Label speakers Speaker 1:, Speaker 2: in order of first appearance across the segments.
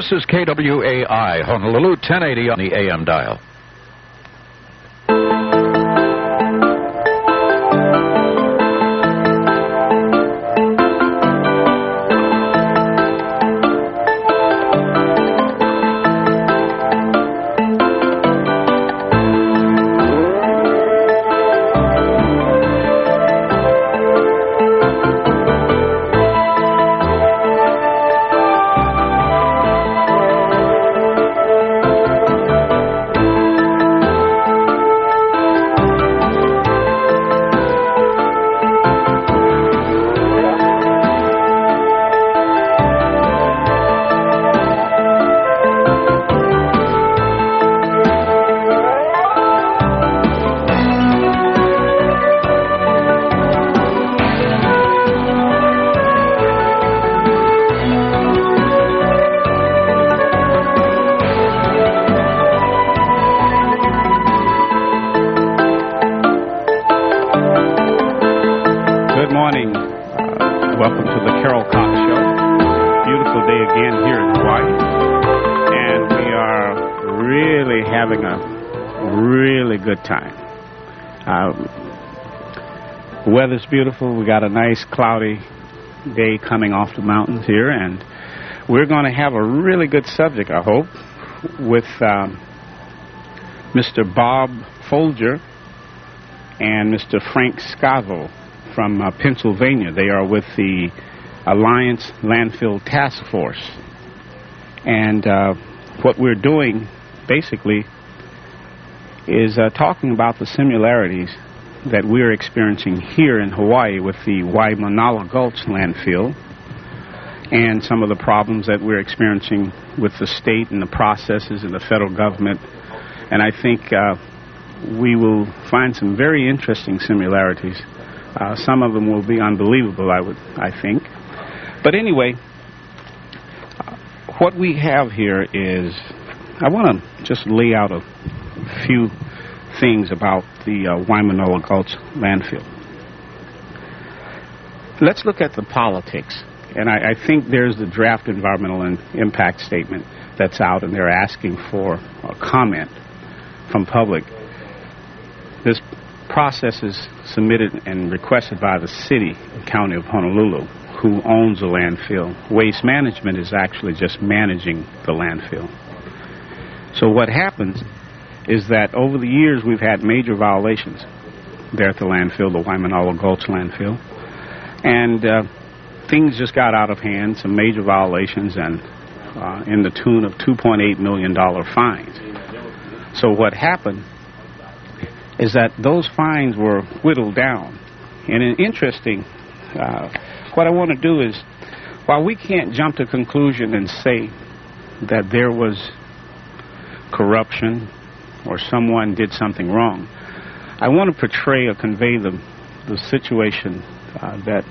Speaker 1: This is KWAI, Honolulu, 1080 on the AM dial.
Speaker 2: Welcome to the Carol Cox Show. Beautiful day again here in Hawaii. And we are really having a really good time. The weather's beautiful. We got a nice cloudy day coming off the mountains here. And we're going to have a really good subject, I hope, with Mr. Bob Folger and Mr. Frank Scavo from Pennsylvania. They are with the Alliance Landfill Task Force. And what we're doing, basically, is talking about the similarities that we're experiencing here in Hawaii with the Waimanalo Gulch landfill and some of the problems that we're experiencing with the state and the processes and the federal government. And I think we will find some very interesting similarities. Some of them will be unbelievable, I think. But anyway, what we have here is, I want to just lay out a few things about the Waimanalo Gulch landfill. Let's look at the politics. And I think there's the draft environmental impact statement that's out, and they're asking for a comment from public. This process is submitted and requested by the city and county of Honolulu, who owns the landfill. Waste Management is actually just managing the landfill. So what happens is that over the years we've had major violations there at the landfill, the Waimanalo Gulch landfill, and things just got out of hand, some major violations, and in the tune of $2.8 million fines. So what happened is that those fines were whittled down. And an interesting, what I want to do is, while we can't jump to conclusion and say that there was corruption or someone did something wrong, I want to portray or convey the situation that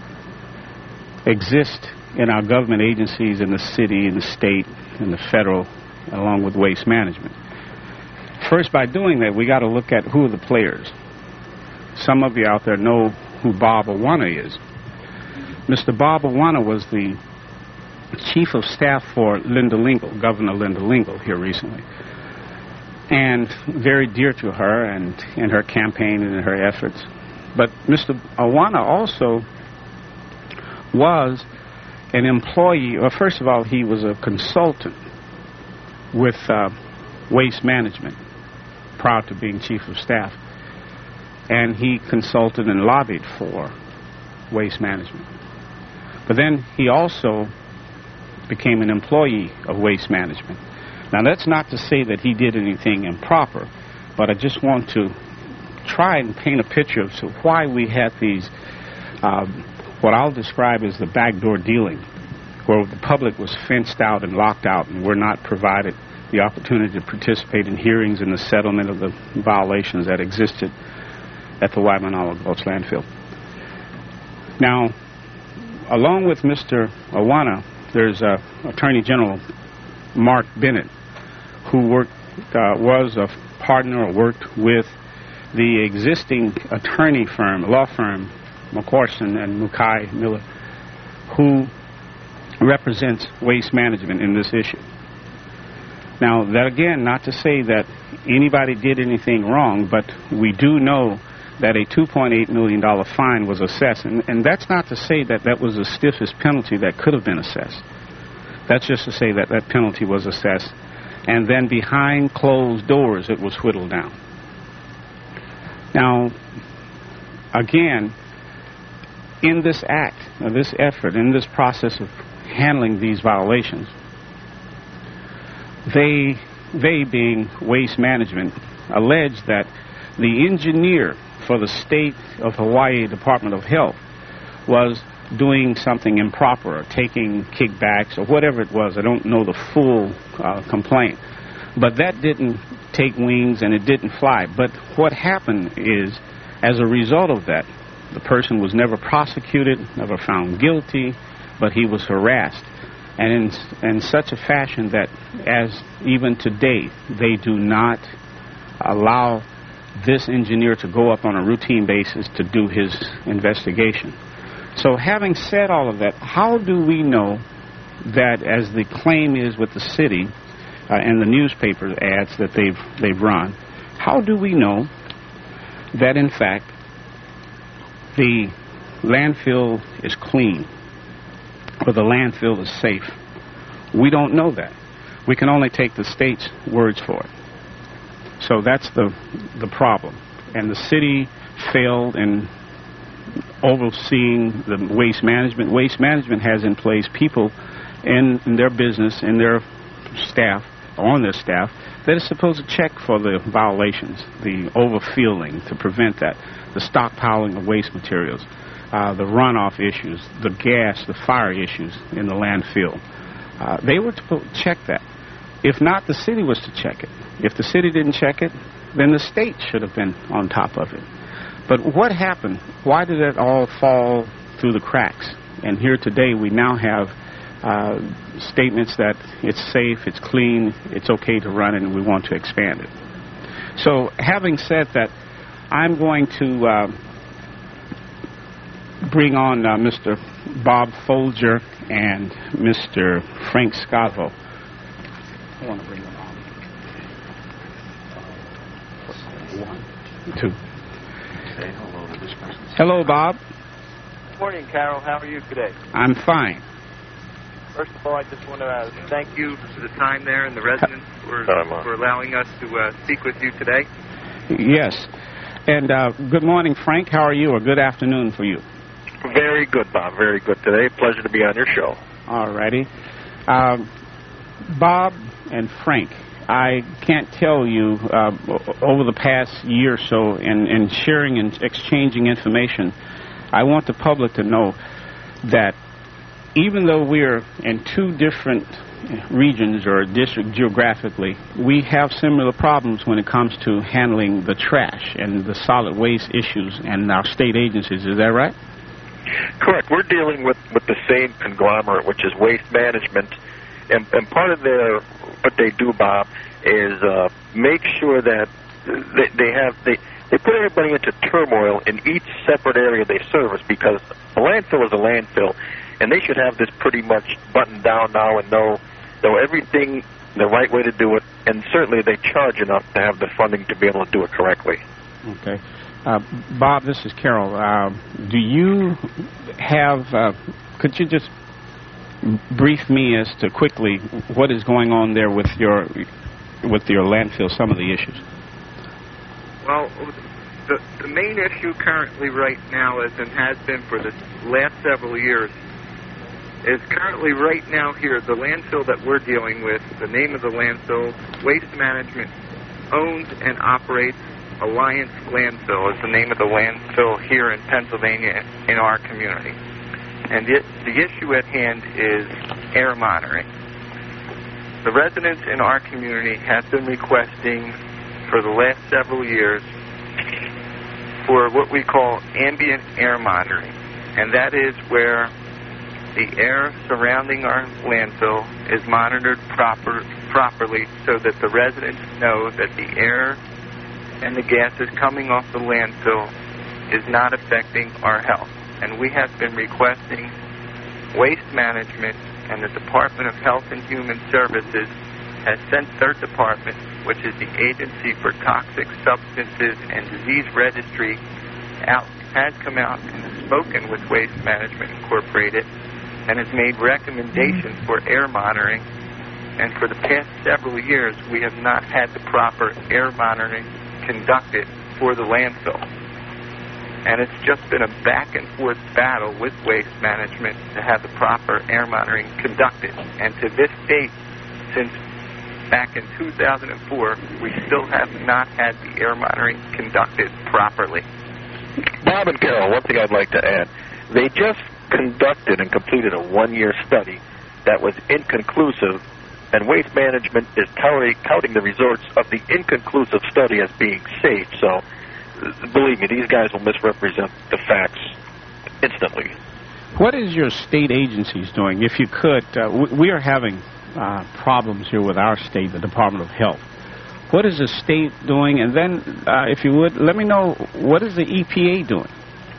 Speaker 2: exists in our government agencies in the city, in the state, in the federal, along with Waste Management. First, by doing that, we got to look at who are the players. Some of you out there know who Bob Awana is. Mr. Bob Awana was the chief of staff for Linda Lingle, Governor Linda Lingle, here recently, and very dear to her and in her campaign and in her efforts. But Mr. Awana also was an employee, or first of all, he was a consultant with Waste Management prior to being chief of staff. And he consulted and lobbied for Waste Management. But then he also became an employee of Waste Management. Now, that's not to say that he did anything improper, but I just want to try and paint a picture of why we had these, what I'll describe as the backdoor dealing, where the public was fenced out and locked out and were not provided the opportunity to participate in hearings and the settlement of the violations that existed at the Waimanalo Gulch landfill. Now, along with Mr. Awana, there's Attorney General Mark Bennett, who was a partner or worked with the existing attorney firm, law firm, McCorson and Mukai Miller, who represents Waste Management in this issue. Now, that again, not to say that anybody did anything wrong, but we do know that a $2.8 million fine was assessed. And that's not to say that that was the stiffest penalty that could have been assessed. That's just to say that that penalty was assessed. And then behind closed doors, it was whittled down. Now, again, in this act, this effort, in this process of handling these violations, they being Waste Management, alleged that the engineer for the state of Hawaii Department of Health was doing something improper or taking kickbacks or whatever it was. I don't know the full complaint. But that didn't take wings and it didn't fly. But what happened is, as a result of that, the person was never prosecuted, never found guilty, but he was harassed. And in such a fashion that, as even today, they do not allow this engineer to go up on a routine basis to do his investigation. So having said all of that, how do we know that, as the claim is with the city and the newspaper ads that they've run, how do we know that, in fact, the landfill is clean or the landfill is safe? We don't know that. We can only take the state's words for it. So that's the problem. And the city failed in overseeing the waste management. Waste management has in place people in their business, in their staff, on their staff, that is supposed to check for the violations, the overfilling, to prevent that, the stockpiling of waste materials, the runoff issues, the gas, the fire issues in the landfill. They were to check that. If not, the city was to check it. If the city didn't check it, then the state should have been on top of it. But what happened? Why did it all fall through the cracks? And here today we now have statements that it's safe, it's clean, it's okay to run it, and we want to expand it. So having said that, I'm going to bring on Mr. Bob Folger and Mr. Frank Scavo. I want to bring them on. 1, 2.
Speaker 3: Say hello to this person.
Speaker 2: Hello, Bob.
Speaker 4: Good morning, Carol. How are you today?
Speaker 2: I'm fine.
Speaker 4: First of all, I just want to thank you for the time there and the residents for allowing us to speak with you today.
Speaker 2: Yes. And good morning, Frank. How are you? Or good afternoon for you?
Speaker 3: Very good, Bob. Very good today. Pleasure to be on your show.
Speaker 2: All righty. Bob and Frank, I can't tell you, over the past year or so, in sharing and exchanging information, I want the public to know that even though we're in two different regions or districts geographically, we have similar problems when it comes to handling the trash and the solid waste issues and our state agencies. Is that right?
Speaker 3: Correct. We're dealing with the same conglomerate, which is Waste Management, and part of what they do, Bob, is make sure that they put everybody into turmoil in each separate area they service, because a landfill is a landfill, and they should have this pretty much buttoned down now and know everything, the right way to do it, and certainly they charge enough to have the funding to be able to do it correctly.
Speaker 2: Okay. Bob, this is Carol. Do you have, could you just brief me as to quickly what is going on there with your landfill, some of the issues?
Speaker 4: Well, the main issue currently right now is, and has been for the last several years, is currently right now here, the landfill that we're dealing with, the name of the landfill, Waste Management owns and operates Alliance Landfill is the name of the landfill here in Pennsylvania in our community. And the issue at hand is air monitoring. The residents in our community have been requesting for the last several years for what we call ambient air monitoring. And that is where the air surrounding our landfill is monitored properly so that the residents know that the air and the gases coming off the landfill is not affecting our health. And we have been requesting Waste Management and the Department of Health and Human Services has sent their department, which is the Agency for Toxic Substances and Disease Registry, has come out and has spoken with Waste Management Incorporated and has made recommendations for air monitoring. And for the past several years, we have not had the proper air monitoring conducted for the landfill. And it's just been a back-and-forth battle with Waste Management to have the proper air monitoring conducted. And to this date, since back in 2004, we still have not had the air monitoring conducted properly.
Speaker 3: Bob and Carol, one thing I'd like to add. They just conducted and completed a one-year study that was inconclusive, and Waste Management is touting the results of the inconclusive study as being safe. So, believe me, these guys will misrepresent the facts instantly.
Speaker 2: What is your state agencies doing? If you could, we are having problems here with our state, the Department of Health. What is the state doing? And then, if you would, let me know, what is the EPA doing?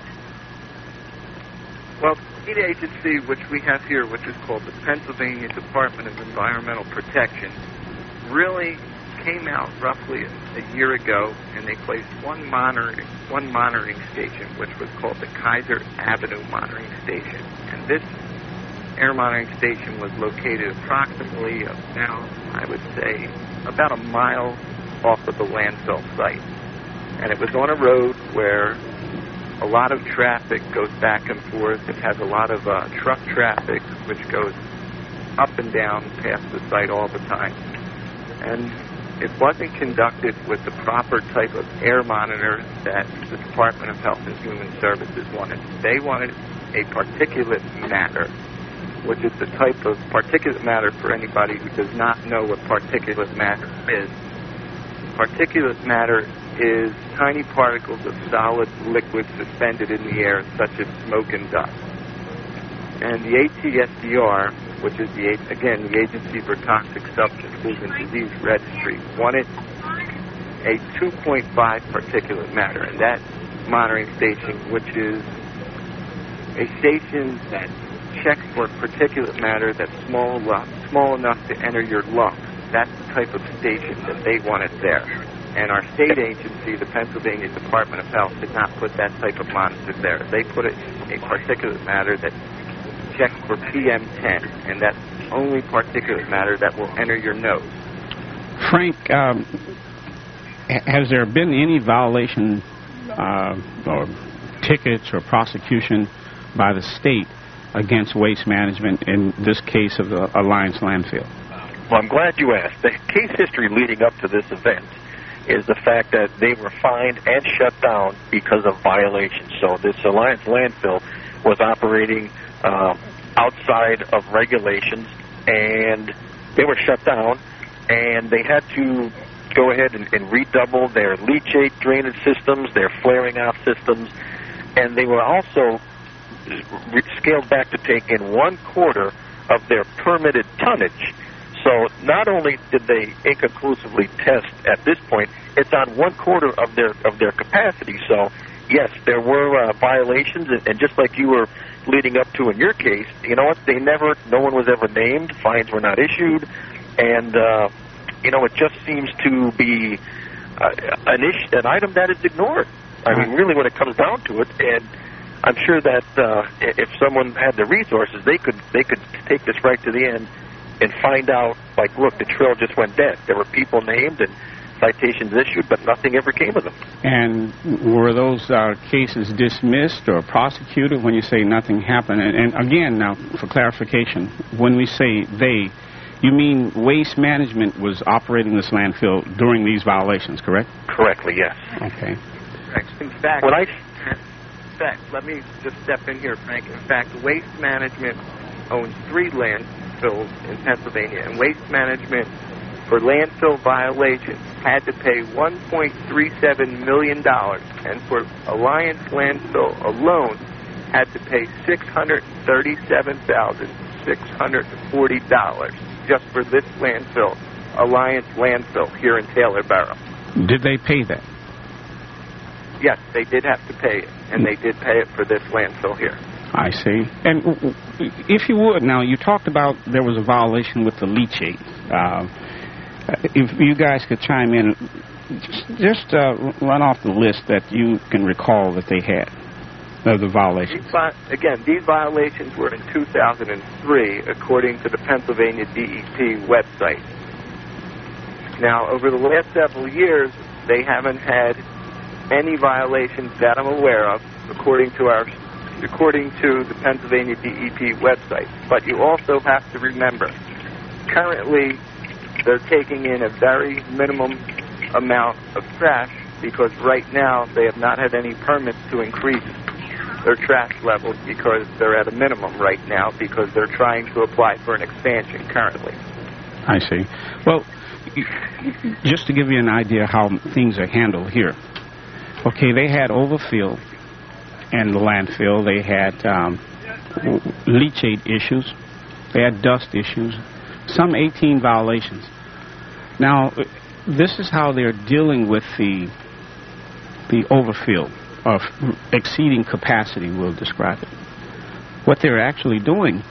Speaker 4: Well, the state agency which we have here, which is called the Pennsylvania Department of Environmental Protection, really came out roughly a year ago, and they placed one monitoring station, which was called the Kaiser Avenue Monitoring Station. And this air monitoring station was located approximately about a mile off of the landfill site. And it was on a road where a lot of traffic goes back and forth. It has a lot of truck traffic, which goes up and down past the site all the time. And it wasn't conducted with the proper type of air monitor that the Department of Health and Human Services wanted. They wanted a particulate matter, which is the type of particulate matter, for anybody who does not know what particulate matter is. Particulate matter is tiny particles of solid liquid suspended in the air, such as smoke and dust. And the ATSDR, which is, the Agency for Toxic Substances and Disease Registry, wanted a 2.5 particulate matter. And that monitoring station, which is a station that checks for particulate matter that's small enough to enter your lungs. That's the type of station that they wanted there. And our state agency, the Pennsylvania Department of Health, did not put that type of monitor there. They put a particulate matter that checks for PM10, and that's only particulate matter that will enter your nose.
Speaker 2: Frank, has there been any violation or tickets or prosecution by the state against Waste Management in this case of the Alliance landfill?
Speaker 3: Well, I'm glad you asked. The case history leading up to this event is the fact that they were fined and shut down because of violations. So this Alliance landfill was operating outside of regulations, and they were shut down, and they had to go ahead and redouble their leachate drainage systems, their flaring-off systems, and they were also scaled back to take in 1/4 of their permitted tonnage. So not only did they inconclusively test at this point, it's on 1/4 of their capacity. So yes, there were violations, and just like you were leading up to in your case, you know what? No one was ever named. Fines were not issued, and it just seems to be an item that is ignored. I mean, really, when it comes down to it, and I'm sure that if someone had the resources, they could take this right to the end and find out, like, look, the trail just went dead. There were people named and citations issued, but nothing ever came of them.
Speaker 2: And were those cases dismissed or prosecuted when you say nothing happened? And again, now, for clarification, when we say they, you mean Waste Management was operating this landfill during these violations, correct?
Speaker 3: Correctly, yes.
Speaker 2: Okay.
Speaker 4: In fact, let me just step in here, Frank. In fact, Waste Management owns 3 landfills in Pennsylvania, and Waste Management, for landfill violations, had to pay $1.37 million, and for Alliance landfill alone, had to pay $637,640 just for this landfill, Alliance landfill here in Taylor Borough.
Speaker 2: Did they pay that?
Speaker 4: Yes, they did have to pay it, and they did pay it for this landfill here.
Speaker 2: I see. And if you would, now you talked about there was a violation with the leachate. If you guys could chime in, just run off the list that you can recall that they had of the violations.
Speaker 4: Again, these violations were in 2003, according to the Pennsylvania DEP website. Now, over the last several years, they haven't had any violations that I'm aware of, according to the Pennsylvania DEP website. But you also have to remember, currently they're taking in a very minimum amount of trash because right now they have not had any permits to increase their trash levels because they're at a minimum right now because they're trying to apply for an expansion currently.
Speaker 2: I see. Well, just to give you an idea how things are handled here. Okay, they had overfill and the landfill. They had leachate issues. They had dust issues. Some 18 violations. Now, this is how they're dealing with the overfill, of exceeding capacity, we'll describe it. What they're actually doing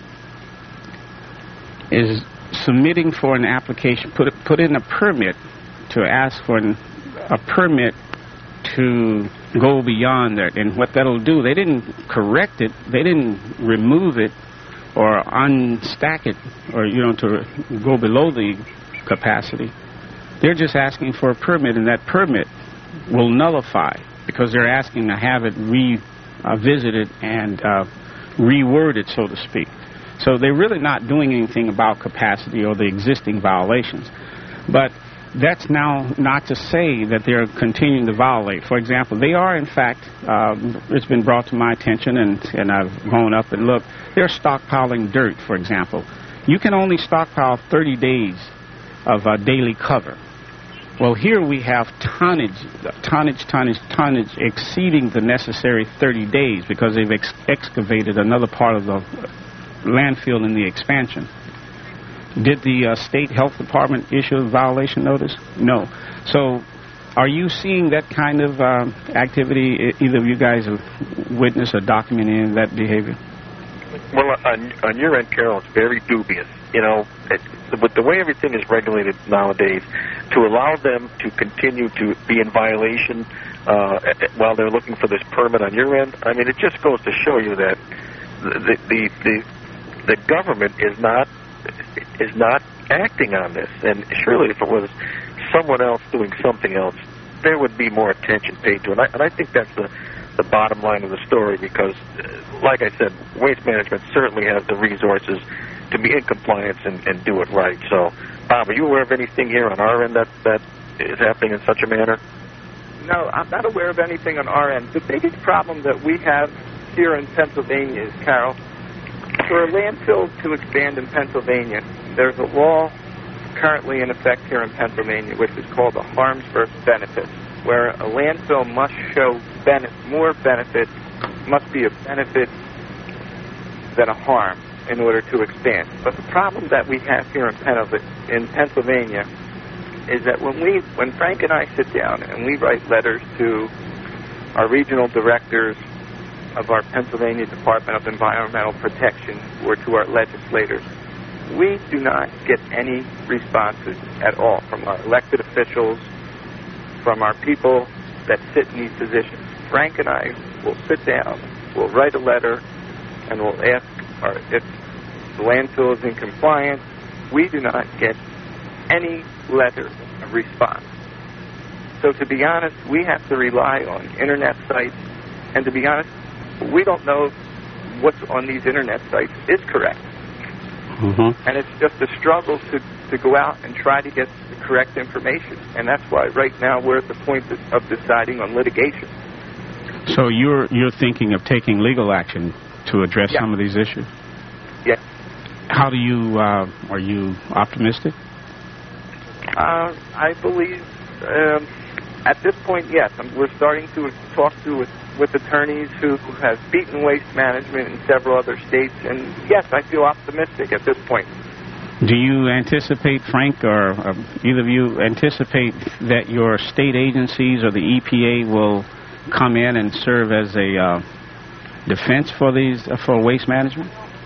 Speaker 2: is submitting for an application, put in a permit to ask for a permit to go beyond that. And what that'll do, they didn't correct it, they didn't remove it or unstack it or, to go below the capacity. They're just asking for a permit, and that permit will nullify because they're asking to have it revisited and reworded, so to speak. So they're really not doing anything about capacity or the existing violations. But that's now not to say that they're continuing to violate. For example, they are, in fact, it's been brought to my attention, and I've gone up and looked, they're stockpiling dirt, for example. You can only stockpile 30 days of daily cover. Well, here we have tonnage exceeding the necessary 30 days because they've excavated another part of the landfill in the expansion. Did the state health department issue a violation notice? No. So are you seeing that kind of activity? Either of you guys have witnessed or documented any of that behavior?
Speaker 3: Well, on your end, Carol, it's very dubious. With the way everything is regulated nowadays, to allow them to continue to be in violation while they're looking for this permit on your end, I mean, it just goes to show you that the government is not acting on this. And surely, if it was someone else doing something else, there would be more attention paid to it. And I think that's the bottom line of the story because, like I said, Waste Management certainly has the resources to be in compliance and do it right. So, Bob, are you aware of anything here on our end that is happening in such a manner?
Speaker 4: No, I'm not aware of anything on our end. The biggest problem that we have here in Pennsylvania is, Carol, for a landfill to expand in Pennsylvania, there's a law currently in effect here in Pennsylvania which is called the harms versus benefits, where a landfill must show more benefits, must be a benefit than a harm in order to expand. But the problem that we have here in Pennsylvania is that when Frank and I sit down and we write letters to our regional directors of our Pennsylvania Department of Environmental Protection or to our legislators, we do not get any responses at all from our elected officials, from our people that sit in these positions. Frank and I will sit down, we'll write a letter, and we'll ask if the landfill is in compliance. We do not get any letter of response. So to be honest, we have to rely on internet sites, and to be honest, we don't know what's on these internet sites is correct.
Speaker 2: Mm-hmm.
Speaker 4: And it's just a struggle to go out and try to get the correct information. And that's why right now we're at the point of deciding on litigation.
Speaker 2: So you're thinking of taking legal action to address some of these issues?
Speaker 4: Yes.
Speaker 2: How do you, are you optimistic?
Speaker 4: I believe at this point, yes. We're starting to talk with attorneys who have beaten Waste Management in several other states, and yes, I feel optimistic at this point.
Speaker 2: Do you anticipate, Frank, or either of you anticipate that your state agencies or the EPA will come in and serve as a defense for Waste Management?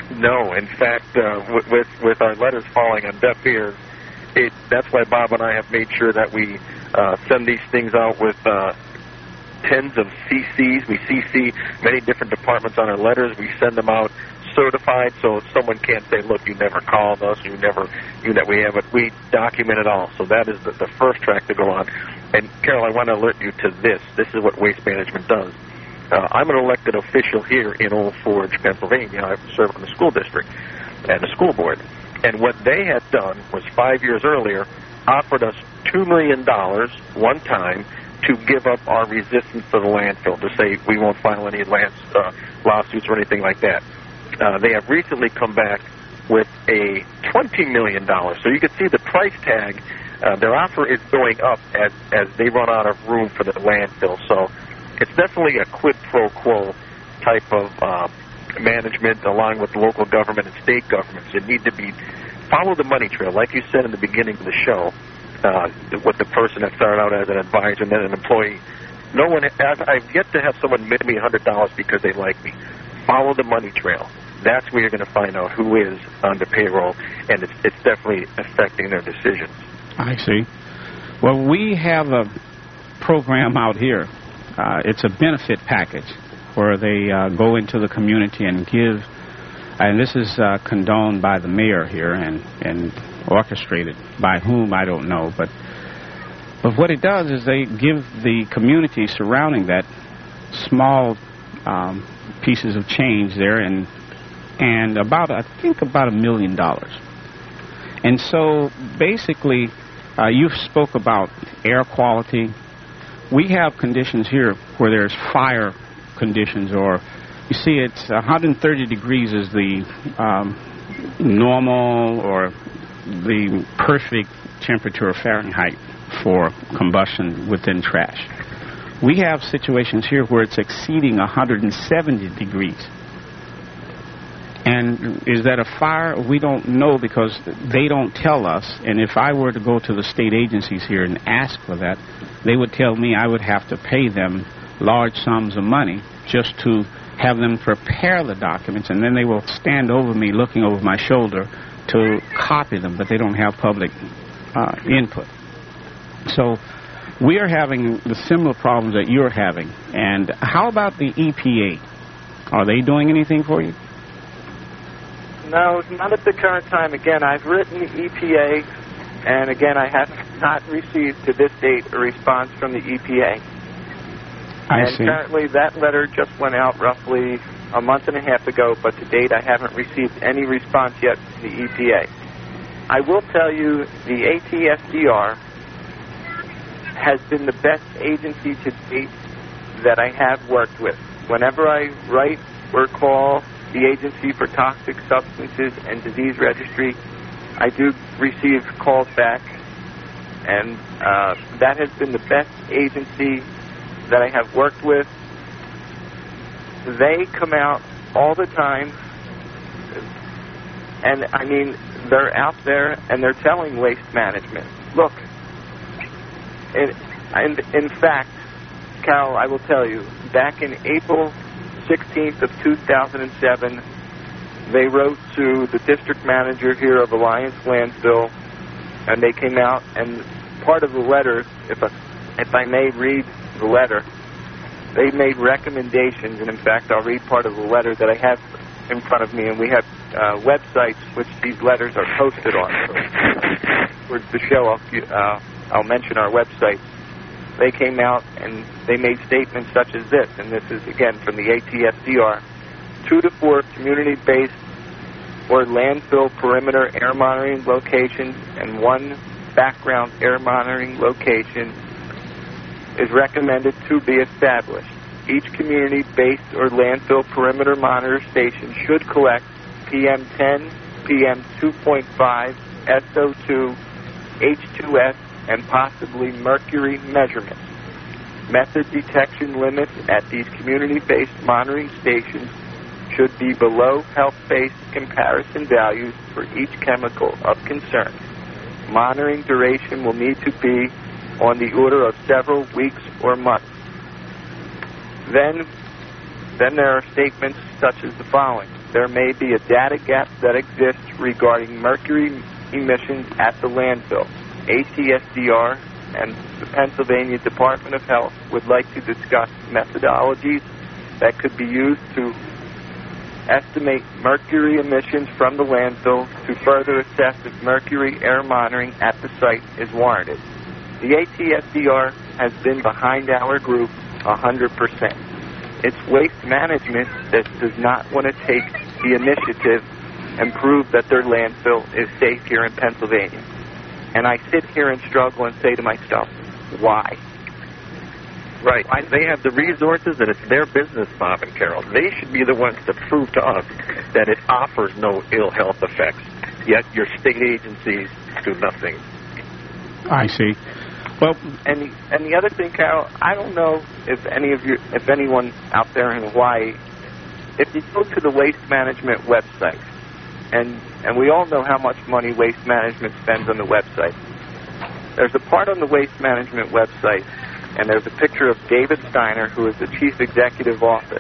Speaker 3: No, in fact, with our letters falling on deaf ears, that's why Bob and I have made sure that we send these things out with tens of CCs. We CC many different departments on our letters. We send them out certified, so someone can't say, "Look, you never called us. We document it all." So that is the first track to go on. And Carol, I want to alert you to this. This is what Waste Management does. I'm an elected official here in Old Forge, Pennsylvania. I serve in the school district and the school board. And what they had done was 5 years earlier offered us $2 million one time to give up our resistance to the landfill, to say we won't file any lawsuits or anything like that. They have recently come back with a $20 million. So you can see the price tag. Their offer is going up as they run out of room for the landfill. So it's definitely a quid pro quo type of management, along with local government and state governments. You need to follow the money trail, like you said in the beginning of the show, with the person that started out as an advisor and then an employee. I've yet to have someone pay me $100 because they like me. Follow the money trail. That's where you're going to find out who is on the payroll, and it's definitely affecting their decisions.
Speaker 2: I see. Well, we have a program out here. It's a benefit package where they go into the community and give, and this is condoned by the mayor here and orchestrated by whom I don't know, but what it does is they give the community surrounding that small pieces of change there and I think about $1 million. And so basically you spoke about air quality. We have conditions here where there's fire conditions, or you see it's 130 degrees is the normal or the perfect temperature of Fahrenheit for combustion within trash. We have situations here where it's exceeding 170 degrees. And is that a fire? We don't know because they don't tell us. And if I were to go to the state agencies here and ask for that, they would tell me I would have to pay them large sums of money just to have them prepare the documents, and then they will stand over me looking over my shoulder to copy them, but they don't have public input. So we are having the similar problems that you're having. And how about the EPA? Are they doing anything for you?
Speaker 4: No, not at the current time. Again, I've written the EPA, and again, I have not received to this date a response from the EPA.
Speaker 2: I see.
Speaker 4: Currently, that letter just went out roughly a month and a half ago, but to date, I haven't received any response yet from the EPA. I will tell you, the ATSDR has been the best agency to date that I have worked with. Whenever I write or call the Agency for Toxic Substances and Disease Registry, I do receive calls back, and that has been the best agency that I have worked with. They come out all the time, and I mean, they're out there and they're telling Waste Management, look, and in fact, Carol, I will tell you, back in April 16th of 2007, they wrote to the district manager here of Alliance Landfill, and they came out, and part of the letter, if I may read the letter, they made recommendations, and in fact, I'll read part of the letter that I have in front of me, and we have websites which these letters are posted on. So for the show, I'll mention our website. They came out and they made statements such as this, and this is, again, from the ATSDR. 2 to 4 community-based or landfill perimeter air monitoring locations and 1 background air monitoring location is recommended to be established. Each community-based or landfill perimeter monitor station should collect PM10, PM2.5, SO2, H2S, and possibly mercury measurements. Method detection limits at these community-based monitoring stations should be below health-based comparison values for each chemical of concern. Monitoring duration will need to be on the order of several weeks or months. Then there are statements such as the following. there may be a data gap that exists regarding mercury emissions at the landfill. ATSDR and the Pennsylvania Department of Health would like to discuss methodologies that could be used to estimate mercury emissions from the landfill to further assess if mercury air monitoring at the site is warranted. The ATSDR has been behind our group 100%. It's waste management that does not want to take the initiative and prove that their landfill is safe here in Pennsylvania. And I sit here and struggle and say to myself, why?
Speaker 3: Right. They have the resources, and it's their business, Bob and Carol. They should be the ones to prove to us that it offers no ill health effects, yet your state agencies do nothing.
Speaker 2: I see. Well,
Speaker 4: and the other thing, Carol, I don't know if anyone out there in Hawaii, if you go to the Waste Management website, and we all know how much money Waste Management spends on the website. There's a part on the Waste Management website, and there's a picture of David Steiner, who is the Chief Executive Office.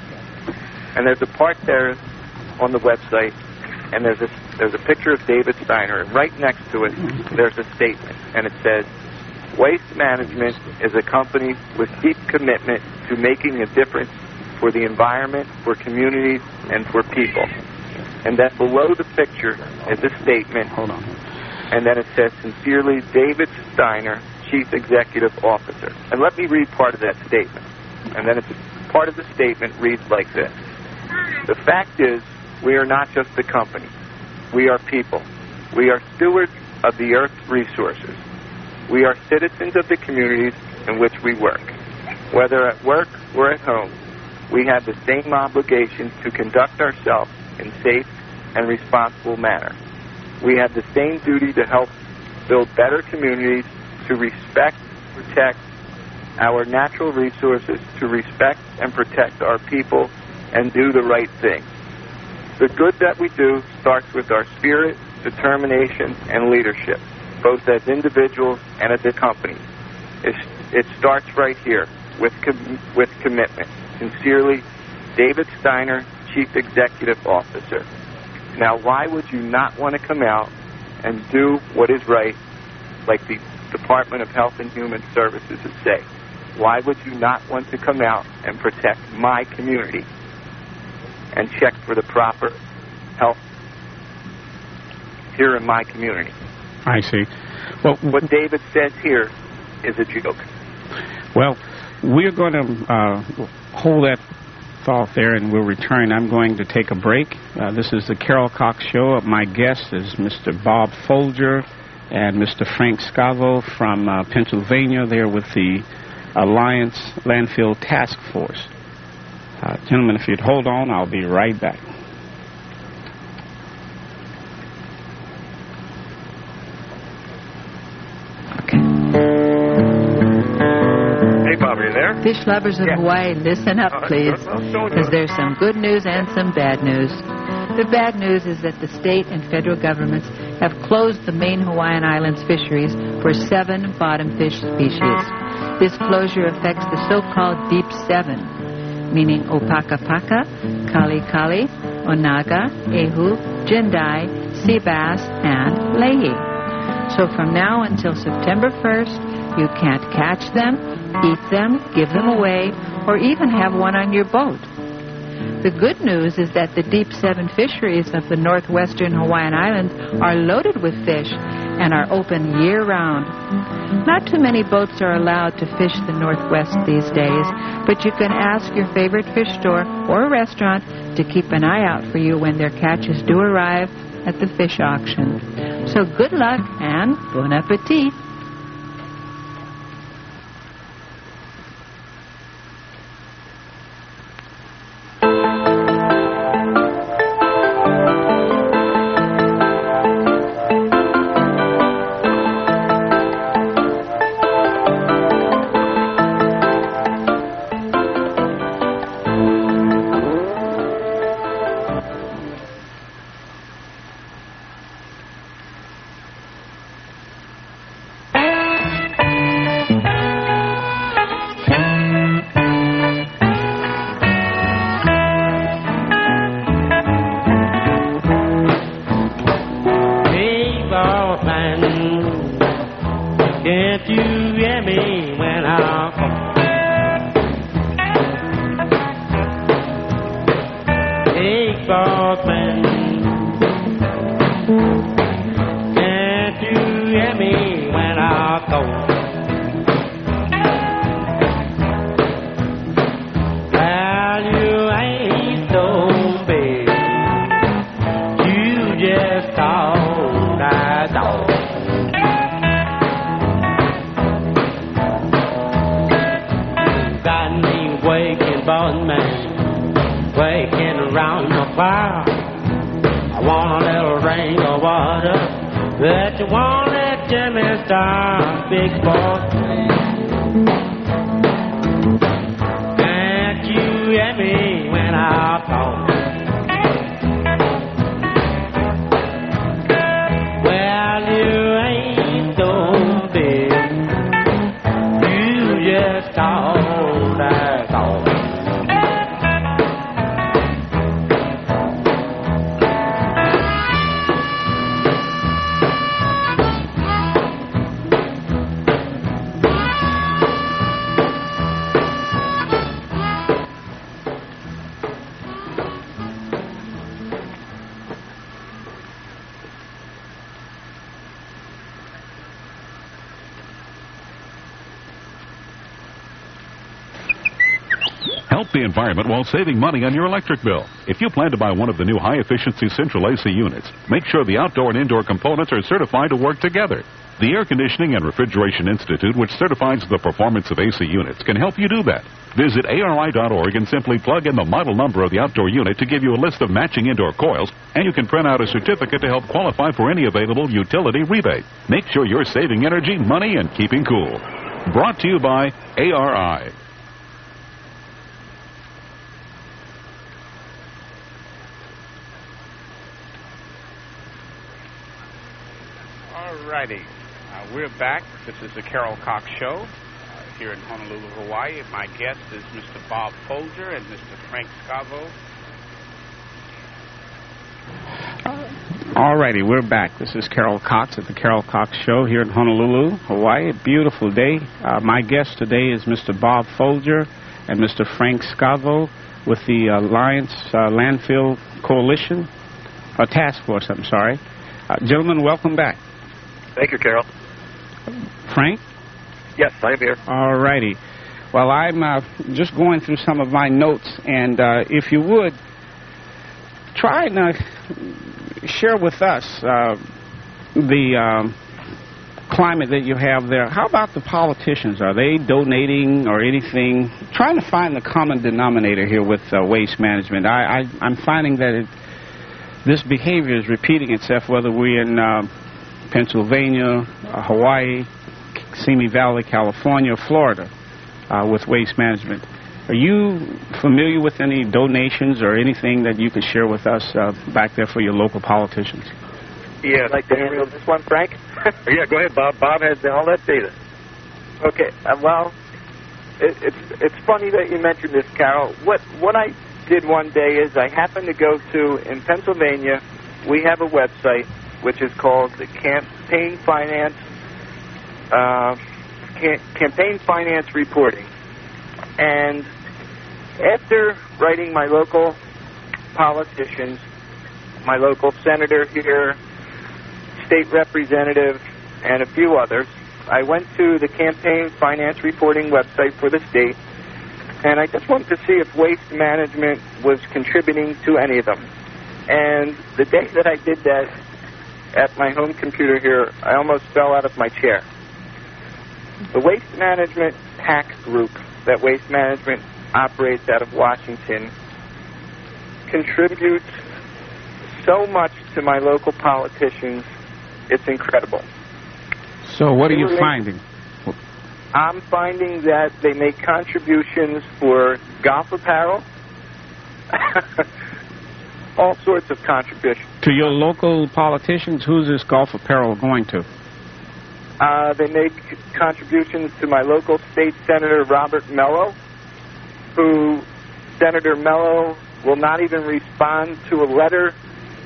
Speaker 4: And there's a part there on the website, and there's a picture of David Steiner, and right next to it, there's a statement, and it says, Waste Management is a company with deep commitment to making a difference for the environment, for communities, and for people. And then below the picture is a statement.
Speaker 2: Hold on.
Speaker 4: And then it says, sincerely, David Steiner, Chief Executive Officer. And let me read part of that statement. And then part of the statement reads like this. The fact is, we are not just a company. We are people. We are stewards of the Earth's resources. We are citizens of the communities in which we work. Whether at work or at home, we have the same obligation to conduct ourselves in safe and responsible manner. We have the same duty to help build better communities, to respect, protect our natural resources, to respect and protect our people, and do the right thing. The good that we do starts with our spirit, determination, and leadership, both as individuals and as a company. It starts right here with commitment. Sincerely, David Steiner, Chief Executive Officer. Now, why would you not want to come out and do what is right, like the Department of Health and Human Services would say? Why would you not want to come out and protect my community and check for the proper health here in my community?
Speaker 2: I see. Well,
Speaker 4: what David says here is a joke.
Speaker 2: Well, we're going to hold that thought there, and we'll return. I'm going to take a break. This is the Carol Cox Show. My guest is Mr. Bob Folger and Mr. Frank Scavo from Pennsylvania. They're with the Alliance Landfill Task Force. Gentlemen, if you'd hold on, I'll be right back.
Speaker 5: Fish lovers of Hawaii, listen up, please, because there's some good news and some bad news. The bad news is that the state and federal governments have closed the main Hawaiian Islands fisheries for 7 bottom fish species. This closure affects the so-called Deep 7, meaning Opakapaka, Kalikali, Onaga, Ehu, Jendai, sea bass, and Lehi. So from now until September 1st, you can't catch them, eat them, give them away, or even have one on your boat. The good news is that the Deep 7 fisheries of the northwestern Hawaiian Islands are loaded with fish and are open year-round. Not too many boats are allowed to fish the Northwest these days, but you can ask your favorite fish store or restaurant to keep an eye out for you when their catches do arrive at the fish auction. So good luck and bon appetit.
Speaker 6: Can't you hear me when I call? Hey, Bossman, can't you hear me when I call? Well, you ain't so big. You just called that dog. Got me waking, Bossman, waking around the fire. I want a little rain or water that you want at Jimmy Star, big boss. Can't you hear me when I call? Well, you ain't so big. You just call that call.
Speaker 7: Help the environment while saving money on your electric bill. If you plan to buy one of the new high-efficiency central AC units, make sure the outdoor and indoor components are certified to work together. The Air Conditioning and Refrigeration Institute, which certifies the performance of AC units, can help you do that. Visit ARI.org and simply plug in the model number of the outdoor unit to give you a list of matching indoor coils, and you can print out a certificate to help qualify for any available utility rebate. Make sure you're saving energy, money, and keeping cool. Brought to you by ARI.
Speaker 2: Alrighty, we're back. This is the Carol Cox Show here in Honolulu, Hawaii. My guest is Mr. Bob Folger and Mr. Frank Scavo. Alrighty, we're back. This is Carol Cox at the Carol Cox Show here in Honolulu, Hawaii. A beautiful day. My guest today is Mr. Bob Folger and Mr. Frank Scavo with the Alliance Landfill Coalition, Task Force, I'm sorry. Gentlemen, welcome back.
Speaker 3: Thank you, Carol.
Speaker 2: Frank?
Speaker 3: Yes, I'm here.
Speaker 2: All righty. Well, I'm just going through some of my notes, and if you would, try and share with us the climate that you have there. How about the politicians? Are they donating or anything? Trying to find the common denominator here with waste management. I'm finding that this behavior is repeating itself, whether we're in Pennsylvania, Hawaii, Simi Valley, California, Florida, with waste management. Are you familiar with any donations or anything that you could share with us back there for your local politicians?
Speaker 3: Yeah,
Speaker 4: I'd like to handle this one, Frank?
Speaker 3: Yeah, go ahead, Bob. Bob has all that data.
Speaker 4: Okay, well, it's funny that you mentioned this, Carol. What I did one day is I happened to go to, in Pennsylvania, we have a website which is called the Campaign Finance Reporting. And after writing my local politicians, my local senator here, state representative, and a few others, I went to the Campaign Finance Reporting website for the state, and I just wanted to see if waste management was contributing to any of them. And the day that I did that at my home computer here, I almost fell out of my chair. The Waste Management Tax Group that Waste Management operates out of Washington contributes so much to my local politicians, it's incredible.
Speaker 2: So what are you finding?
Speaker 4: I'm finding that they make contributions for golf apparel, all sorts of contributions.
Speaker 2: To your local politicians, who's this golf apparel going to?
Speaker 4: They make contributions to my local state senator, Robert Mello, who Senator Mello will not even respond to a letter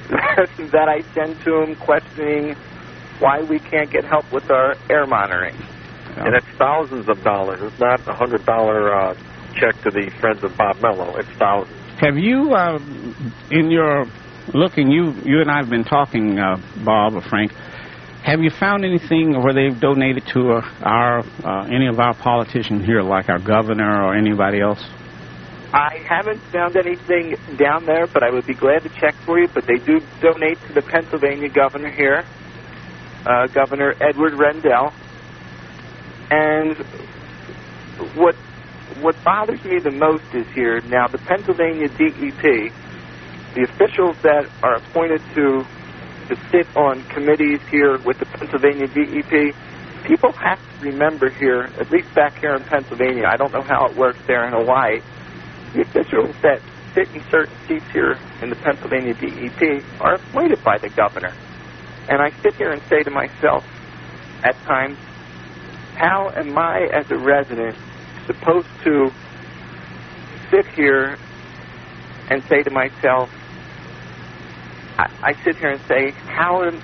Speaker 4: that I send to him questioning why we can't get help with our air monitoring.
Speaker 3: And it's thousands of dollars. It's not a $100 check to the Friends of Bob Mello. It's thousands.
Speaker 2: Have you, in your looking, you and I have been talking, Bob or Frank, have you found anything where they've donated to any of our politicians here, like our governor or anybody else?
Speaker 4: I haven't found anything down there, but I would be glad to check for you. But they do donate to the Pennsylvania governor here, Governor Edward Rendell. And what bothers me the most is here now the Pennsylvania DEP, the officials that are appointed to sit on committees here with the Pennsylvania DEP. People have to remember here, at least back here in Pennsylvania, I don't know how it works there in Hawaii, the officials that sit in certain seats here in the Pennsylvania DEP are appointed by the governor. And I sit here and say to myself at times, how am I as a resident supposed to sit here and say to myself, I sit here and say, how am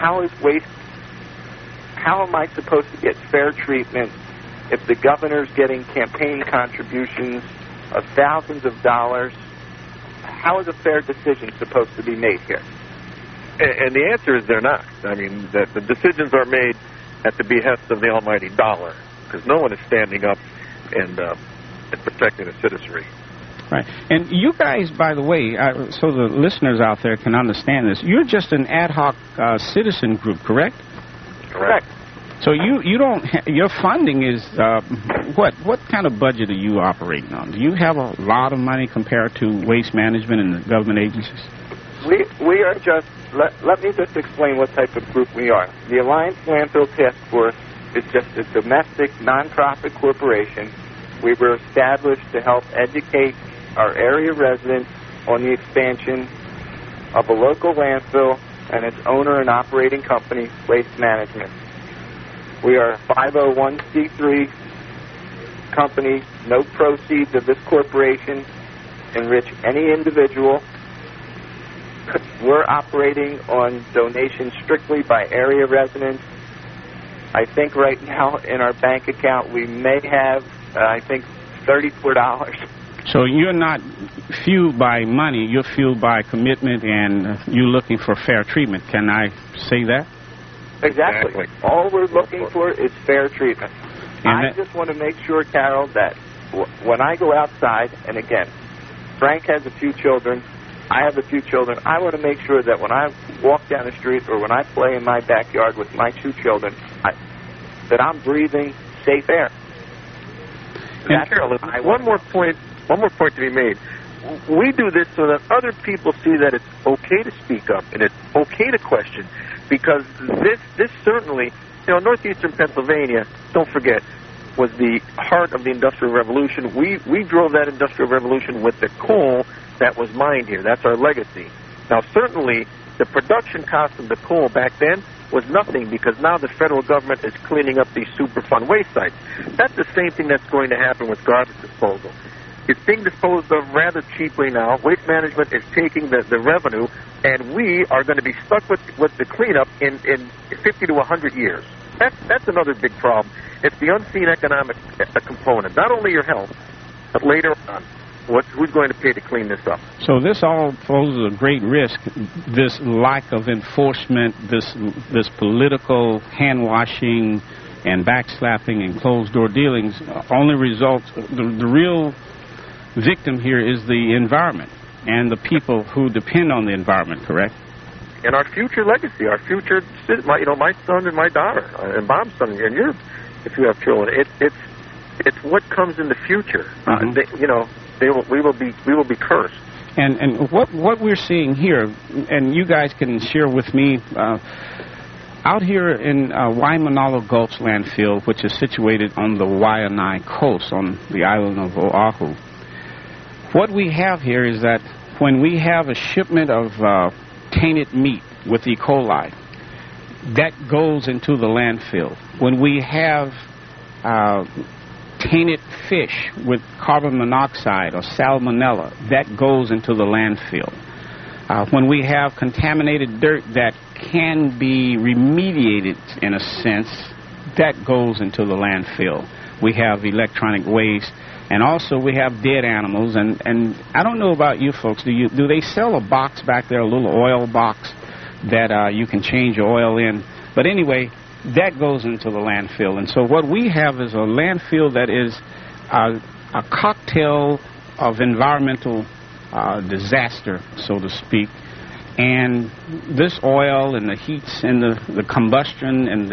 Speaker 4: I supposed to get fair treatment if the governor's getting campaign contributions of thousands of dollars? How is a fair decision supposed to be made here?
Speaker 3: And the answer is they're not. I mean, the decisions are made at the behest of the almighty dollar, because no one is standing up and protecting the citizenry.
Speaker 2: Right. And you guys, by the way, so the listeners out there can understand this, you're just an ad hoc citizen group, correct?
Speaker 3: Correct.
Speaker 2: So you don't your funding is what kind of budget are you operating on? Do you have a lot of money compared to waste management and the government agencies?
Speaker 4: We are just let me just explain what type of group we are. The Alliance Landfill Task Force is just a domestic nonprofit corporation. We were established to help educate our area residents on the expansion of a local landfill and its owner and operating company, Waste Management. We are a 501c3 company. No proceeds of this corporation enrich any individual. We're operating on donations strictly by area residents. I think right now in our bank account we may have, $34.
Speaker 2: So you're not fueled by money, you're fueled by commitment and you're looking for fair treatment. Can I say that?
Speaker 4: Exactly. All we're looking for is fair treatment. I just want to make sure, Carol, that when I go outside, and again, Frank has a few children, I have a few children, I want to make sure that when I walk down the street or when I play in my backyard with my two children, that I'm breathing safe air.
Speaker 3: And Carol, one more point to be made. We do this so that other people see that it's okay to speak up and it's okay to question, because this certainly, northeastern Pennsylvania, don't forget, was the heart of the Industrial Revolution. We drove that Industrial Revolution with the coal that was mined here. That's our legacy. Now, certainly, the production cost of the coal back then was nothing, because now the federal government is cleaning up these Superfund waste sites. That's the same thing that's going to happen with garbage disposal. It's being disposed of rather cheaply now. Waste Management is taking the revenue, and we are going to be stuck with the cleanup in 50 to 100 years. That's another big problem. It's the unseen economic component. Not only your health, but later on, who's going to pay to clean this up?
Speaker 2: So this all poses a great risk. This lack of enforcement, this political hand-washing and backslapping and closed-door dealings only results, the real victim here is the environment and the people who depend on the environment, correct?
Speaker 3: And our future legacy, our future, my son and my daughter, and Bob's son, and yours, if you have children, it's what comes in the future.
Speaker 2: Mm-hmm.
Speaker 3: We will be cursed.
Speaker 2: And what we're seeing here, and you guys can share with me, out here in Waimanalo Gulch landfill, which is situated on the Waianae coast on the island of Oahu, what we have here is that when we have a shipment of tainted meat with E. coli, that goes into the landfill. When we have tainted fish with carbon monoxide or salmonella, that goes into the landfill. When we have contaminated dirt that can be remediated, in a sense, that goes into the landfill. We have electronic waste, and also we have dead animals. And I don't know about you folks. Do they sell a box back there, a little oil box that you can change your oil in? But anyway, that goes into the landfill. And so what we have is a landfill that is a cocktail of environmental disaster, so to speak. And this oil and the heats and the combustion and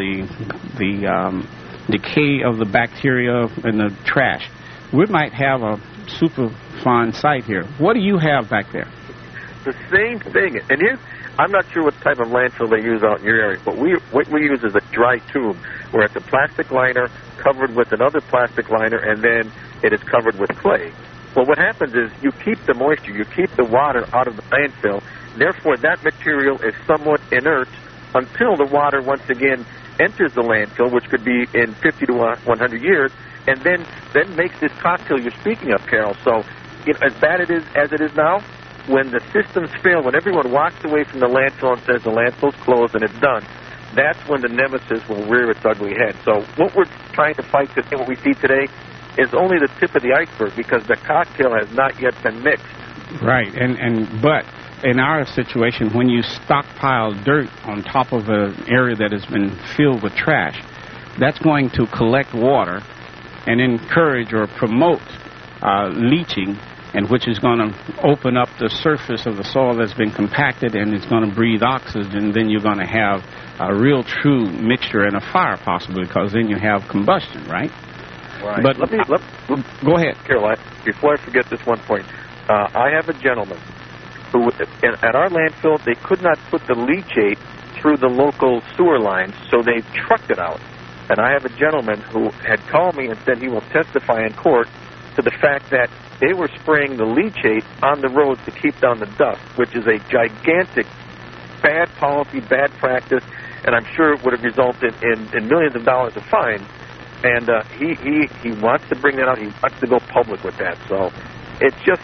Speaker 2: the decay of the bacteria and the trash, we might have a super fun site here. What do you have back there?
Speaker 3: The same thing. And here's, I'm not sure what type of landfill they use out in your area, but what we use is a dry tube, where it's a plastic liner covered with another plastic liner, and then it is covered with clay. Well, what happens is you keep the moisture, you keep the water out of the landfill. Therefore, that material is somewhat inert until the water once again enters the landfill, which could be in 50 to 100 years, and then makes this cocktail you're speaking of, Carol. So, as bad as it is now, when the systems fail, when everyone walks away from the landfill and says the landfill's closed and it's done, that's when the nemesis will rear its ugly head. So what we're trying to fight today, what we see today, is only the tip of the iceberg, because the cocktail has not yet been mixed.
Speaker 2: Right, but in our situation, when you stockpile dirt on top of an area that has been filled with trash, that's going to collect water and encourage or promote leaching, and which is going to open up the surface of the soil that's been compacted, and it's going to breathe oxygen. Then you're going to have a real true mixture and a fire possibly, because then you have combustion, right?
Speaker 3: Right.
Speaker 2: But go ahead.
Speaker 3: Carol, before I forget this one point, I have a gentleman who, at our landfill, they could not put the leachate through the local sewer lines, so they trucked it out. And I have a gentleman who had called me and said he will testify in court to the fact that they were spraying the leachate on the roads to keep down the dust, which is a gigantic bad policy, bad practice, and I'm sure it would have resulted in millions of dollars of fines. And he wants to bring that out. He wants to go public with that. So it's just,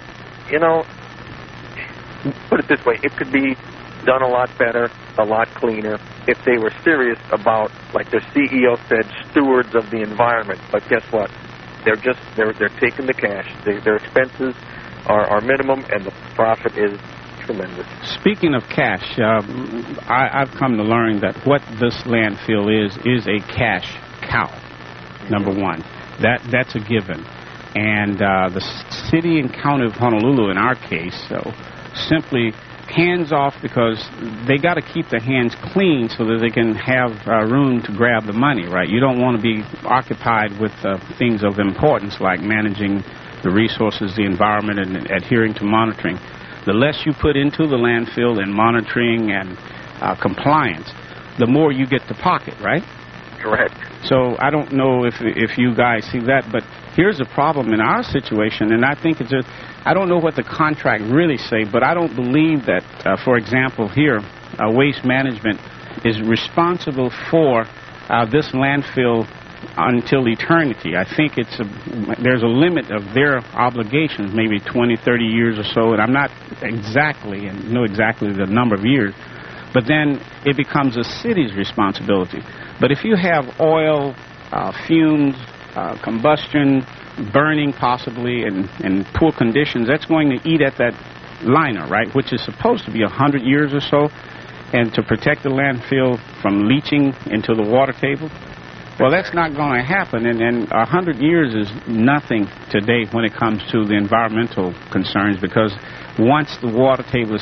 Speaker 3: put it this way, it could be done a lot better, a lot cleaner, if they were serious about, like their CEO said, stewards of the environment. But guess what? They're taking the cash. Their expenses are minimum, and the profit is tremendous. Speaking of cash, I've come to learn that what this landfill is a cash cow. Number one, that's a given, and the city and county of Honolulu, in our case, simply hands off, because they got to keep their hands clean so that they can have room to grab the money, right? You don't want to be occupied with things of importance like managing the resources, the environment, and adhering to monitoring. The less you put into the landfill in monitoring and compliance, the more you get to pocket, right? Correct. So I don't know if you guys see that, but here's a problem in our situation, and I think it's just, I don't know what the contract really say, but I don't believe that, for example, here, Waste Management is responsible for this landfill until eternity. I think there's a limit of their obligations, maybe 20, 30 years or so, and I'm not know exactly the number of years, but then it becomes a city's responsibility. But if you have oil, fumes, combustion, burning possibly, and poor conditions, that's going to eat at that liner, right, which is supposed to be 100 years or so, and to protect the landfill from leaching into the water table. Well, that's not going to happen, and 100 years is nothing today when it comes to the environmental concerns, because once the water table is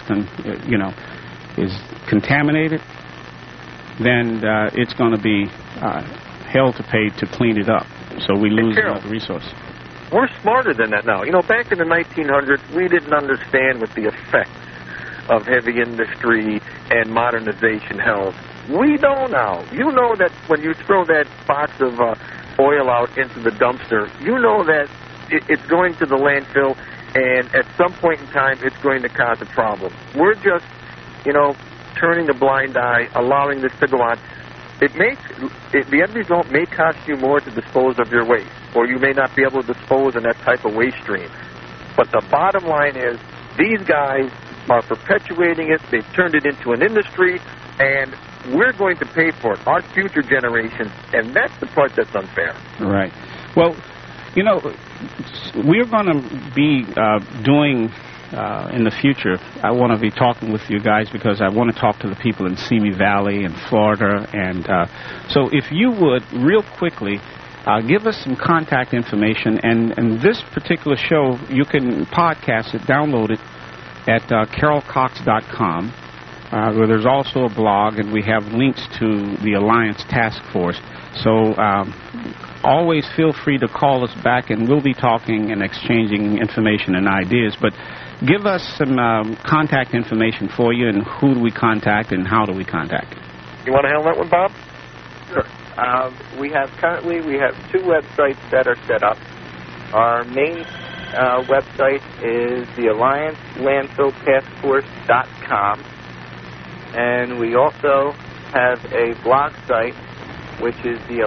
Speaker 3: contaminated, then it's going to be hell to pay to clean it up. So we lose another resource. We're smarter than that now. Back in the 1900s, we didn't understand what the effects of heavy industry and modernization held. We know now. You know that when you throw that box of oil out into the dumpster, you know that it's going to the landfill, and at some point in time, it's going to cause a problem. We're just, turning a blind eye, allowing this to go on. The end result may cost you more to dispose of your waste, or you may not be able to dispose in that type of waste stream. But the bottom line is, these guys are perpetuating it. They've turned it into an industry, and we're going to pay for it, our future generations, and that's the part that's unfair.
Speaker 2: Right. Well, you know, we're going to be doing in the future. I want to be talking with you guys because I want to talk to the people in Simi Valley and Florida. And so if you would, real quickly, give us some contact information. And this particular show, you can podcast it, download it at carolcox.com, where there's also a blog, and we have links to the Alliance Task Force. So always feel free to call us back, and we'll be talking and exchanging information and ideas. But give us some contact information for you, and who do we contact, and how do we contact?
Speaker 3: You want to handle that one, Bob?
Speaker 4: Sure. We have two websites that are set up. Our main website is the AllianceLandfillTaskForce.com, and we also have a blog site, which is the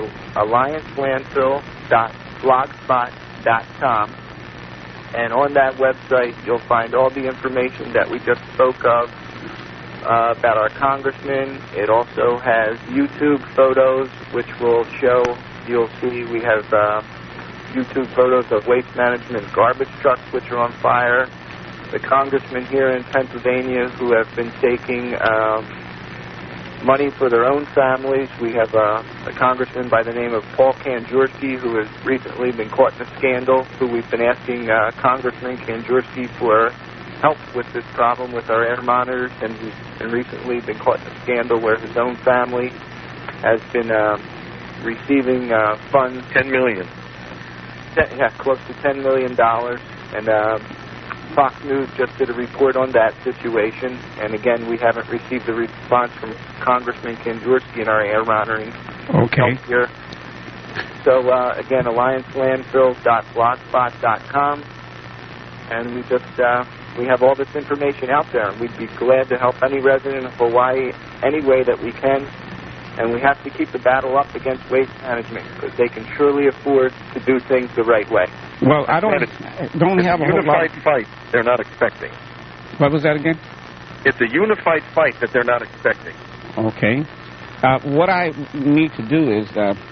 Speaker 4: AllianceLandfill.blogspot.com. And on that website, you'll find all the information that we just spoke of about our congressman. It also has YouTube photos, which will show, you'll see we have YouTube photos of waste management garbage trucks, which are on fire. The congressmen here in Pennsylvania who have been taking money for their own families. We have a congressman by the name of Paul Kanjorski, who has recently been caught in a scandal, who we've been asking Congressman Kanjorski for help with this problem with our air monitors, and he's been recently been caught in a scandal where his own family has been receiving funds.
Speaker 3: $10 million.
Speaker 4: Close to $10 million. And Fox News just did a report on that situation, and again, we haven't received a response from Congressman Kanjorski in our air monitoring help here. So, again, AllianceLandfill.blogspot.com, and we have all this information out there, and we'd be glad to help any resident of Hawaii any way that we can, and we have to keep the battle up against waste management, because they can surely afford to do things the right way.
Speaker 2: Well, I don't have a whole lot.
Speaker 3: It's a unified fight they're not expecting.
Speaker 2: What was that again?
Speaker 3: It's a unified fight that they're not expecting.
Speaker 2: Okay. What I need to do is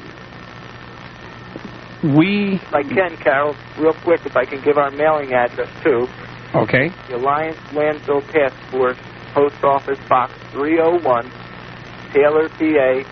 Speaker 2: If I can, Carol, real quick, if I can give our mailing address, too. Okay. The Alliance Landfill Task Force, Post Office Box 301, Taylor, PA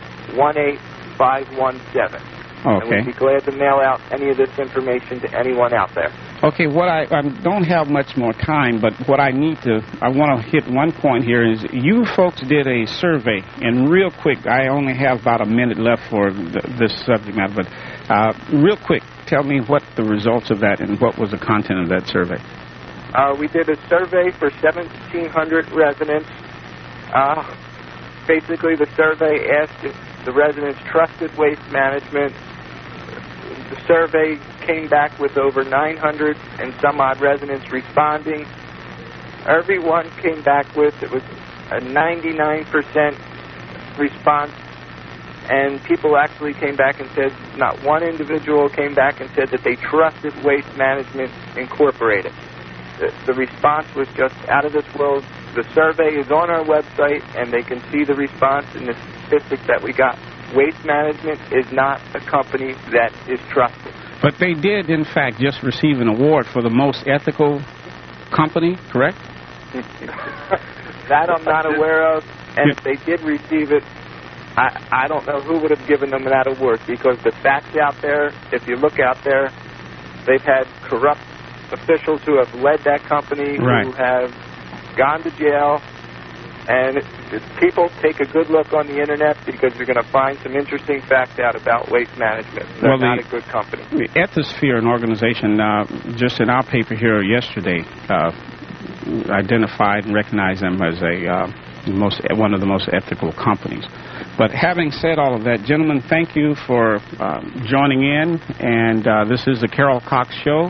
Speaker 2: 18517. Okay. And we'd be glad to mail out any of this information to anyone out there. Okay, what I don't have much more time, but what I want to hit one point here is you folks did a survey, and real quick, I only have about a minute left for this subject matter, but real quick, tell me what the results of that and what was the content of that survey. We did a survey for 1,700 residents. Basically, the survey asked if the residents trusted waste management. The survey came back with over 900 and some odd residents responding. Everyone came back with, it was a 99% response, and people actually came back and said, not one individual came back and said that they trusted Waste Management Incorporated. The response was just out of this world. The survey is on our website, and they can see the response and the statistics that we got. Waste Management is not a company that is trusted. But they did, in fact, just receive an award for the most ethical company, correct? That I'm not aware of, and if they did receive it, I don't know who would have given them that award, because the facts out there, if you look out there, they've had corrupt officials who have led that company, right, who have gone to jail. And people take a good look on the Internet, because you're going to find some interesting facts out about Waste Management. They're not a good company. The Ethisphere, an organization, just in our paper here yesterday, identified and recognized them as one of the most ethical companies. But having said all of that, gentlemen, thank you for joining in. And this is the Carol Cox Show.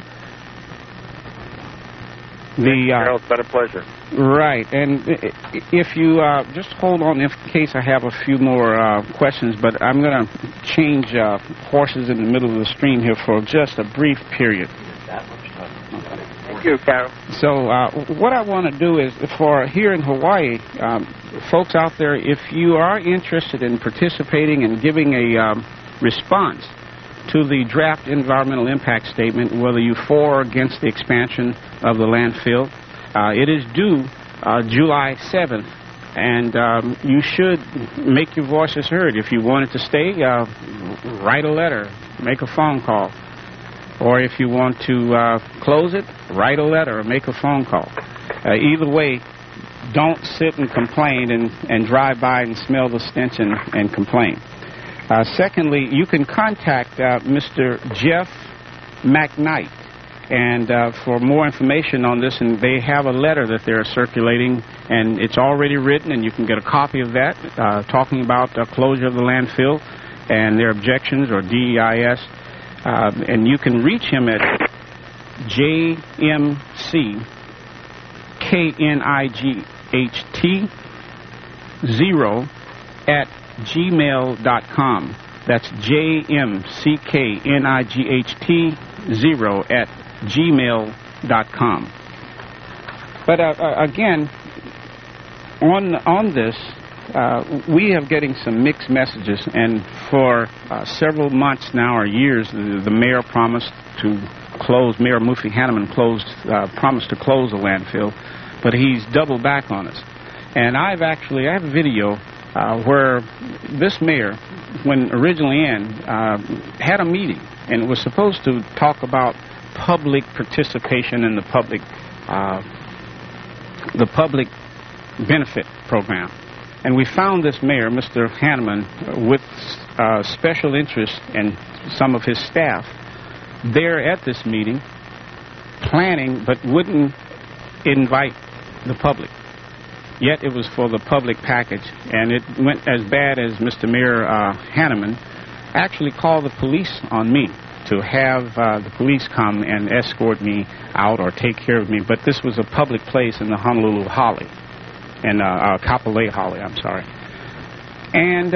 Speaker 2: Carol, it's been a pleasure. Right, and if you just hold on in case I have a few more questions, but I'm going to change horses in the middle of the stream here for just a brief period.
Speaker 4: Thank you, Carol.
Speaker 2: So what I want to do is, for here in Hawaii, folks out there, if you are interested in participating and giving a response to the draft environmental impact statement, whether you're for or against the expansion of the landfill, it is due July 7th, and you should make your voices heard. If you want it to stay, write a letter, make a phone call. Or if you want to close it, write a letter or make a phone call. Either way, don't sit and complain and drive by and smell the stench and complain. Secondly, you can contact Mr. Jeff McKnight. And for more information on this, and they have a letter that they're circulating, and it's already written, and you can get a copy of that, talking about closure of the landfill and their objections, or DEIS. And you can reach him at jmcknight0@gmail.com. That's jmcknight0@gmail.com. But again, on this, we have getting some mixed messages, and for several months now or years, the mayor promised to close. Mayor Mufi Hanneman promised to close the landfill, but he's doubled back on us. And I have a video where this mayor, when originally had a meeting, and it was supposed to talk about public participation in the public benefit program. And we found this mayor, Mr. Hanneman, with special interest and some of his staff there at this meeting, planning, but wouldn't invite the public. Yet it was for the public package, and it went as bad as Mr. Mayor Hanneman actually called the police on me to have the police come and escort me out or take care of me. But this was a public place in the Honolulu Holly. And Kapolei Holly, I'm sorry. And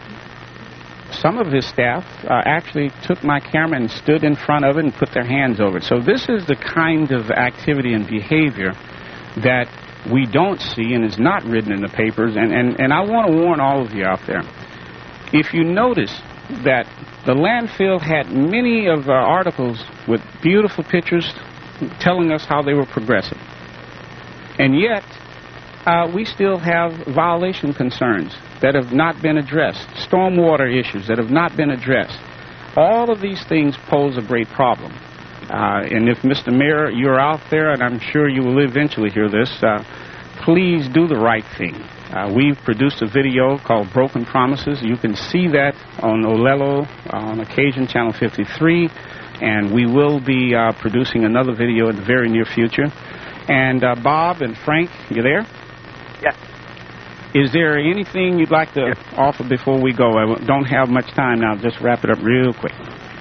Speaker 2: some of his staff actually took my camera and stood in front of it and put their hands over it. So this is the kind of activity and behavior that we don't see and is not written in the papers. And I want to warn all of you out there. If you notice that the landfill had many of our articles with beautiful pictures telling us how they were progressing. And yet, we still have violation concerns that have not been addressed, stormwater issues that have not been addressed. All of these things pose a great problem. And if, Mr. Mayor, you're out there, and I'm sure you will eventually hear this, please do the right thing. We've produced a video called Broken Promises. You can see that on Olelo, on occasion, Channel 53, and we will be producing another video in the very near future. And Bob and Frank, you there?
Speaker 4: Yeah.
Speaker 2: Is there anything you'd like to offer before we go? I don't have much time now. Just wrap it up real quick.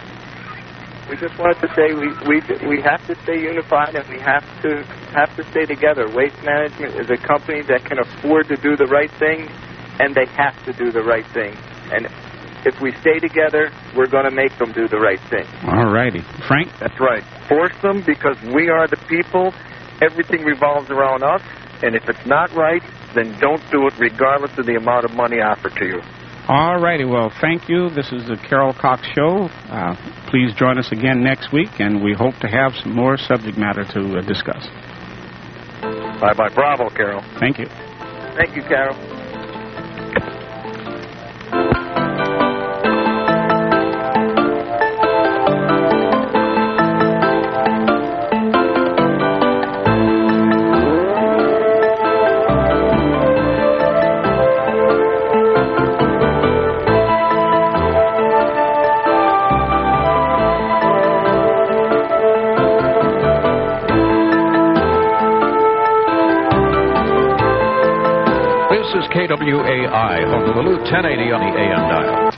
Speaker 4: We just wanted to say we have to stay unified, and we have to stay together. Waste Management is a company that can afford to do the right thing, and they have to do the right thing. And if we stay together, we're going to make them do the right thing.
Speaker 2: All righty. Frank?
Speaker 3: That's right. Force them, because we are the people. Everything revolves around us, and if it's not right, then don't do it regardless of the amount of money offered to you.
Speaker 2: All righty. Well, thank you. This is the Carol Cox Show. Please join us again next week, and we hope to have some more subject matter to discuss.
Speaker 3: Bye-bye. Bravo, Carol.
Speaker 2: Thank you.
Speaker 4: Thank you, Carol.
Speaker 1: KWAI, Honolulu, 1080 on the AM dial.